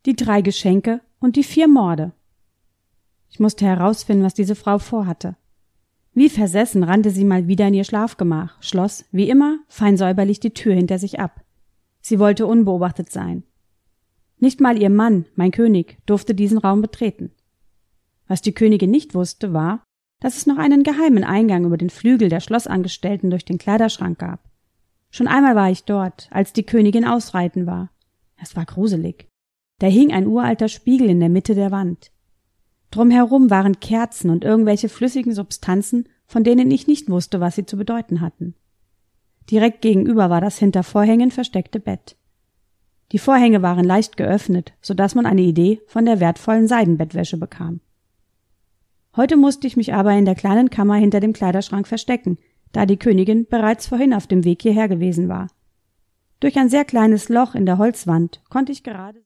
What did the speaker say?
die 3 Geschenke und die 4 Morde. Ich musste herausfinden, was diese Frau vorhatte. Wie versessen rannte sie mal wieder in ihr Schlafgemach, schloss, wie immer, fein säuberlich die Tür hinter sich ab. Sie wollte unbeobachtet sein. Nicht mal ihr Mann, mein König, durfte diesen Raum betreten. Was die Königin nicht wusste, war, dass es noch einen geheimen Eingang über den Flügel der Schlossangestellten durch den Kleiderschrank gab. Schon einmal war ich dort, als die Königin ausreiten war. Es war gruselig. Da hing ein uralter Spiegel in der Mitte der Wand. Drumherum waren Kerzen und irgendwelche flüssigen Substanzen, von denen ich nicht wusste, was sie zu bedeuten hatten. Direkt gegenüber war das hinter Vorhängen versteckte Bett. Die Vorhänge waren leicht geöffnet, so dass man eine Idee von der wertvollen Seidenbettwäsche bekam. Heute musste ich mich aber in der kleinen Kammer hinter dem Kleiderschrank verstecken, da die Königin bereits vorhin auf dem Weg hierher gewesen war. Durch ein sehr kleines Loch in der Holzwand konnte ich gerade